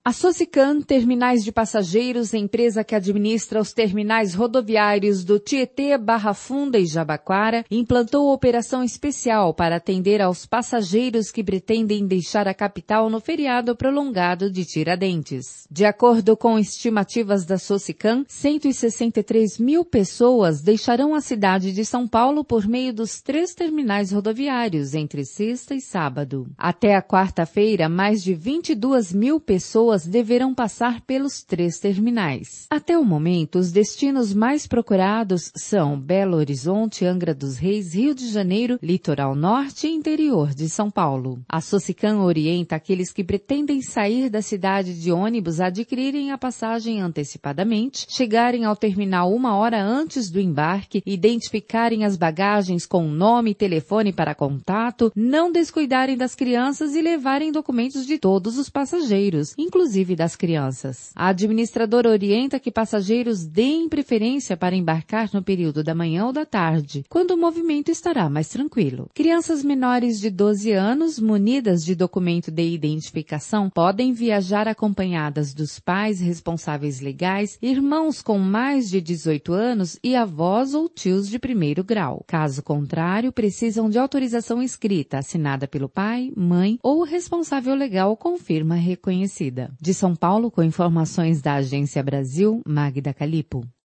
A Socican Terminais de Passageiros, empresa que administra os terminais rodoviários do Tietê, Barra Funda e Jabaquara, implantou operação especial para atender aos passageiros que pretendem deixar a capital no feriado prolongado de Tiradentes. De acordo com estimativas da Socican, 163 mil pessoas deixarão a cidade de São Paulo por meio dos 3 terminais rodoviários entre sexta e sábado. Até a quarta-feira, mais de 22 mil pessoas deverão passar pelos 3 terminais. Até o momento, os destinos mais procurados são Belo Horizonte, Angra dos Reis, Rio de Janeiro, Litoral Norte e interior de São Paulo. A Socican orienta aqueles que pretendem sair da cidade de ônibus a adquirirem a passagem antecipadamente, chegarem ao terminal 1 hora antes do embarque, identificarem as bagagens com nome e telefone para contato, não descuidarem das crianças e levarem documentos de todos os passageiros, inclusive das crianças. A administradora orienta que passageiros deem preferência para embarcar no período da manhã ou da tarde, quando o movimento estará mais tranquilo. Crianças menores de 12 anos, munidas de documento de identificação, podem viajar acompanhadas dos pais responsáveis legais, irmãos com mais de 18 anos e avós ou tios de primeiro grau. Caso contrário, precisam de autorização escrita, assinada pelo pai, mãe ou responsável legal com firma reconhecida. De São Paulo, com informações da Agência Brasil, Magda Calipo.